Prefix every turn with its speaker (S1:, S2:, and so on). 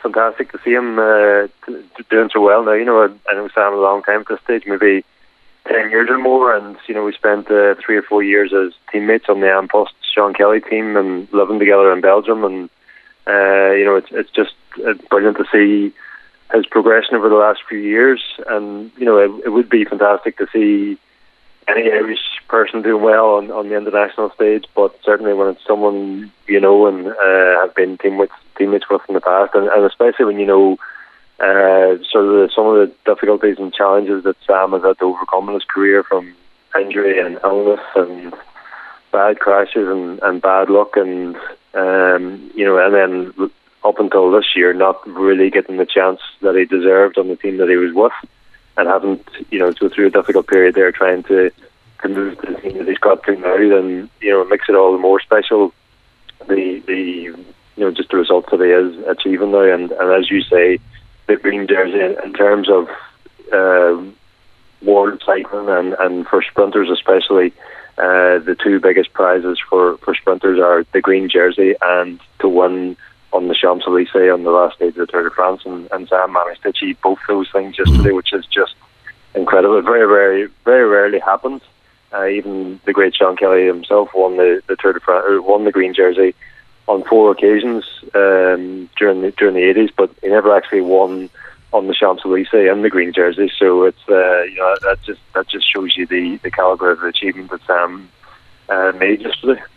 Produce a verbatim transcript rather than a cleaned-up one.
S1: fantastic to see him uh, t- t- doing so well now. You know, I, I know Sam a long time at this stage, maybe ten years or more, and you know we spent uh, three or four years as teammates on the An Post Sean Kelly team and living together in Belgium, and uh, you know it's it's just uh, brilliant to see his progression over the last few years, and you know it, it would be fantastic to see any Irish person doing well on, on the international stage, but certainly when it's someone you know and uh, have been teammates teammates with in the past, and, and especially when you know uh, sort of the, some of the difficulties and challenges that Sam has had to overcome in his career, from injury and illness and bad crashes and, and bad luck, and um, you know, and then up until this year, not really getting the chance that he deserved on the team that he was with, and haven't, you know, go through a difficult period there trying to, to move to the team that he's got to now, then, you know, it makes it all the more special, the, the you know, just the results that he is achieving now. And, and as you say, the green jersey, in, in terms of uh, world cycling and, and for sprinters especially, uh, the two biggest prizes for, for sprinters are the green jersey and to win on the Champs-Elysees on the last stage of the Tour de France, and, and Sam managed to achieve both those things yesterday, which is just incredible. It very, very, very rarely happens. Uh, even the great Sean Kelly himself won the, the Tour de France, or won the green jersey on four occasions um, during the during the eighties, but he never actually won on the Champs-Elysees in the green jersey. So it's uh, you know that just that just shows you the, the calibre of the achievement that Sam uh, made yesterday.